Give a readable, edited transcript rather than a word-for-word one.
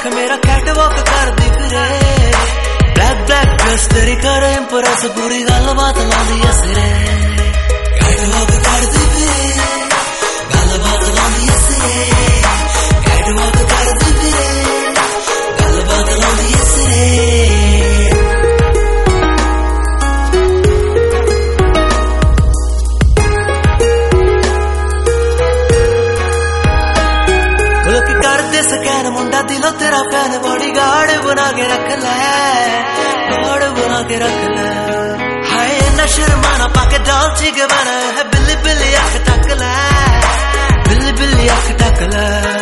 अख मेरा कैटवॉक कर दी फिरे ब्लैक ब्लैक ड्रेस तेरी करे इंप्रेस पूरी गलबात लांदी है सिरे कैटवॉक कर दी फिरे गलबात लांदी है सिरे कैटवॉक कर दी फिरे गलबात लांदी है सिरे स्कैन मुंडा दिलो तेरा फैन बॉडी गार्ड बना के रख ले गार्ड बना के रख ले हाय न शर्माना पाके डॉल्ची के बना है बिल्ली बिल्ली आँख टक ले बिल्ली बिल्ली आँख टक ले